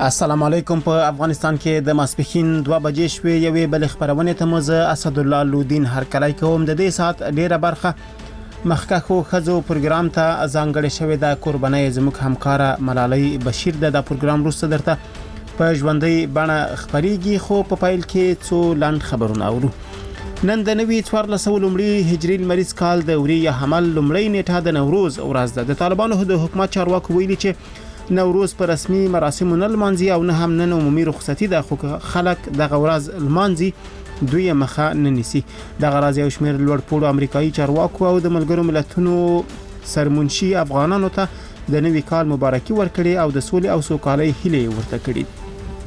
السلام علیکم. په افغانستان کې د ماسپښین 2 بجې شوې یوې بل خبرونه ته مزه اسد الله لودین هرکلی کوم. د دې سات ډیره برخه مخکخو خزو پروګرام ته ځانګړې شوې ده. قرباني زموږ همکاره ملالۍ بشیر د پروګرام وروسته درته په ژوندۍ بڼه خبريږي. خو په پایل کې څو لاند خبرونه اورو. نن د نوي 1400 لومړي هجري لمریز کال د وري حمل لومړی نیټه د نوروز ورځ ده. د طالبانو د حکومت چارواکو ویلي چې نوروز پر رسمي مراسمو نه لمانځي او نه هم نن عمومي رخصتي ده. خو خلک دغه ورځ لمانځي دوی مخه نه نیسي. دغه راز یو شمېر لوړ پوړو امریکایي چارواکو او د ملګرو ملتونو سرمنشي افغانانو ته د نوي کال مبارکي ورکړي او د سولې او سوکالۍ هیلې ورته کړي.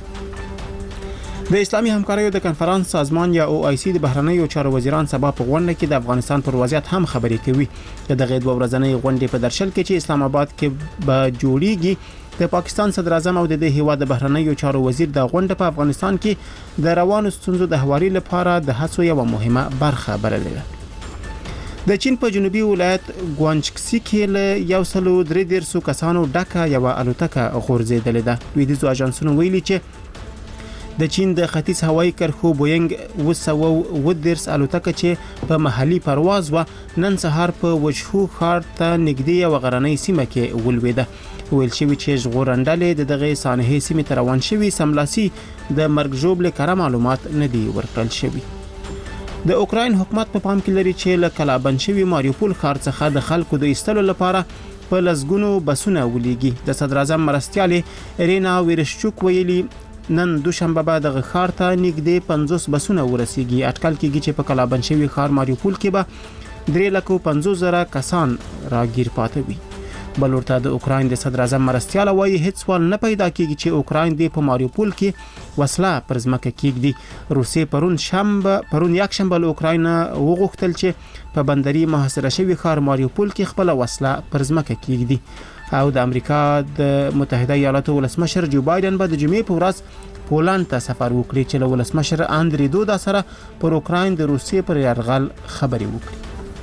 د اسلامي همکاریو د کنفرانس سازمان یا OIC د بهرنیو چارو وزیران سبا په غونډه کې د افغانستان پر وضعیت هم خبرې کوي. دغه دوه ورځنۍ غونډې په درشل کې چې اسلام آباد کې به جوړیږي، د پاکستان صدر اعظم او د هیواد د بهرنیو چارو وزیر د غونډه په افغانستان کې د روانو ستونزو د حواري لپاره د هڅو یو مهمه برخه بللې ده. د چین په جنوبي ولایت ګوانجکسي کې له 133 کسانو ډکه یو الوتکه غورځېدلې ده. لویدیځو اژانسونو ویلي چې د چین د ختیځ هوایي کرښو بوینګ 210 الوتکه چې په محلي پرواز و نن سهار په وجهو ښار ته نږدې یو غرنۍ سیمه کې ولوېده. ویل شوی چې ژغورندلې دغه سانحې سیمې ته روان شوي سملاسي د مرګ ژوبل کړه معلومات نه دی ورکړل شوی. د اوکراین حکومت په پام کې لري چې له کلابند شوی ماریوپول ښار څخه د خلکو د ایستلو لپاره په لسګونو بسونه ولېږي. د صدر اعظم مرستیالې ایرینا ویرشچوک ویلي نن دوشنبه به د ښار ته نږدې 50 بسونه ورسیږي. اټکل کېږي چې په کلابند شوی ښار ماریوپول کې به 350,000 کسان راګیر پاتې وي. بل ورته د اوکراین د صدر اعظم مرستیال وایي هیڅ سوال نه پیدا کېږي چې اوکراین د په ماریوپول کې وسله پر ځمکه کېږدي. روسیې پرون یک شنبه له اوکراین وغوښتل چې په بندري محاصره شوی ښار ماریوپول کې خپل وسله پر ځمکه کېږدي. او د امریکا د متحده ایالاتو ولسمشر جو بایدن به د جمعې په ورځ پولند ته سفر وکړي چې له ولسمشر اندري دودا سره پر اوکراین د روسیې پر یرغل خبرې وکړي.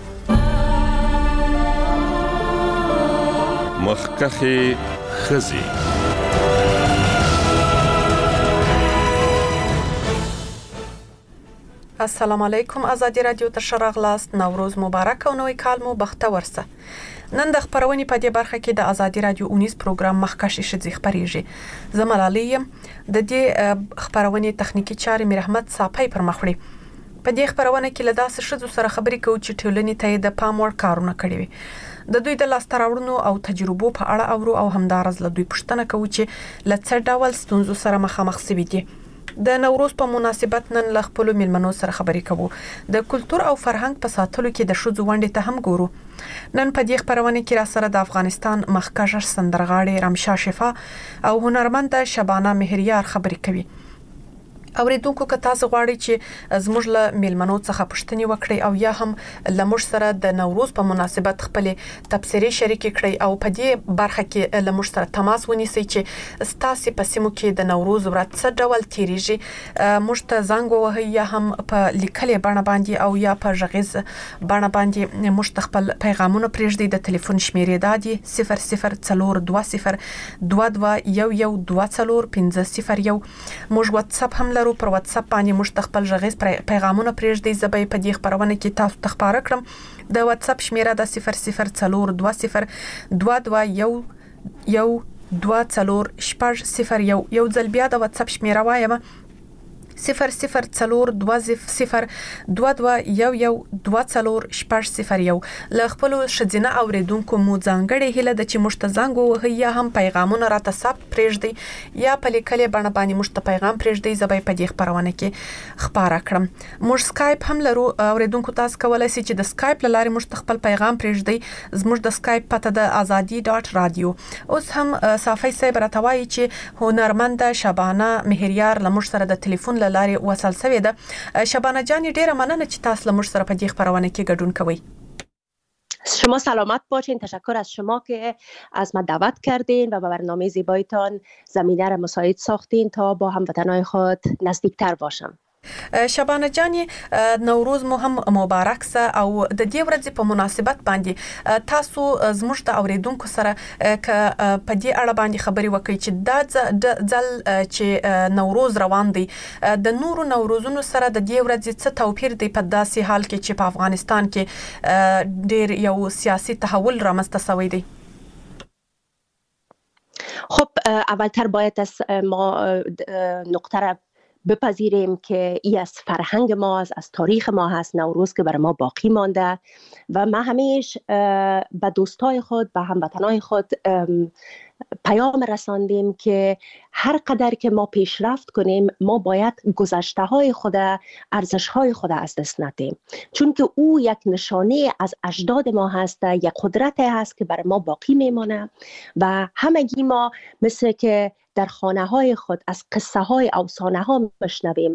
مخکخي خزي السلام علیکم. آزادی رادیو ته شراغلاست. نوروز مبارک او نوی کال مو بختور سه. نن د خبرونې په دې برخه کې د آزادی رادیو 19 پروګرام مخکښ شذ خبريږي. زملالي د دې خبرونې تخنیکی چارې میر احمد صافی پر مخ وړي. په دې خبرونه کې له داسې شذو سره خبرې کوي چې ټولنې ته د پام وړ کارونه کړي وي. د دوی د لاستراوړنو او تجربو په اړه اورو او همدارز له دوی پوښتنه کوي چې لڅ ډول ستونزو سره مخامخ شوي دي. د نوروز په مناسبت نن له خپل میلمنو سره خبرې کوو. د کلچر او فرهنګ په ساتلو کې د شذو ونډې ته هم ګورو. نن په دې خبرونه کې را سره د افغانستان مخکښ سندرغاړي رمشا شفا او هنرمند شبانه مهریار خبرې کوي. اوریدونکو که تاسو غواړئ چې زموږ له میلمنو څخه پوښتنې وکړئ او یا هم لمر سره د نوروز په مناسبت خپل تبصرې شریک کړئ او په دې برخه کې لمر سره تماس ونیسئ چې ستاسو په سیمو کې د نوروز ورځ څه ډول تیریږي. موږ ته زنګ ووهئ یا هم په لیکلې بڼه باندې او یا په غږیز بڼه باندې موږ خپل پیغامونه پرېږدئ. د ټلیفون شمیرې دادي 004220 221450. موږ واتس اپ هم پر واتس اپ باندې موږ خپل غږیز پیغامونه پرېږدئ. زبې په دې خبرونه کې تاسو ته خبره کړم. د واتس اپ شمیره د 0042212240 یو ځل بیا د واتس اپ شمیره وایم 0042221124 ل خپل شذینه اوریدونکو مو ځانګړي هله د چې مشت زنګ وهي یا هم پیغامونه راته ساب پرېږدي یا په لیکلې بڼه باندې مشت پیغام پرېږدي. زبې په دې خبرونه کې خبره کړم. موږ سکایپ هم لرو. اوریدونکو تاسو کولای شئ چې د سکایپ لارې مشت خپل پیغام پرېږدي. زموږ د سکایپ پته د azadi.radio. اوس هم صافی صاحب راتوي چې هنرمند شبانه مهریار لمر سره د ټلیفون لارې وصل شوی ده. شبانه جان ډیره مننه چې تاسو لمر سره په دې خبرونه کې ګډون کوئ. شما سلامت باشین. تشکر از شما که از من دعوت کردین و به برنامه زیبایتان زمینه را مساعد ساختین تا با هموطنان خود نزدیکتر باشم. شبانه جان، نوروز مو هم مبارک سه او د دې ورځې په مناسبت باندې تاسو زموږ د اوریدونکو سره ک په دې اړه باندې خبري وکړئ چې دا ځل چې نوروز روان دی د نورو نوروزونو سره د دې ورځې څه توپیر دی په داسې حال کې چې په افغانستان کې ډېر یو سیاسي تحول رامنځته شوی دی. خب اولتر باید از ما نقطه را بپذیریم که ای از فرهنگ ما است، از تاریخ ما هست، نوروز که برای ما باقی مانده و ما همیش به دوستای خود، به هموطنای خود پیام رساندیم که هر قدر که ما پیشرفت کنیم ما باید گذشته های خود، ارزش های خود از دست ندیم، چون که او یک نشانه از اجداد ما هست، یک قدرت هست که برای ما باقی میمانه و همگی ما مثل که در خانه های خود از قصه های افسانه ها مشنویم،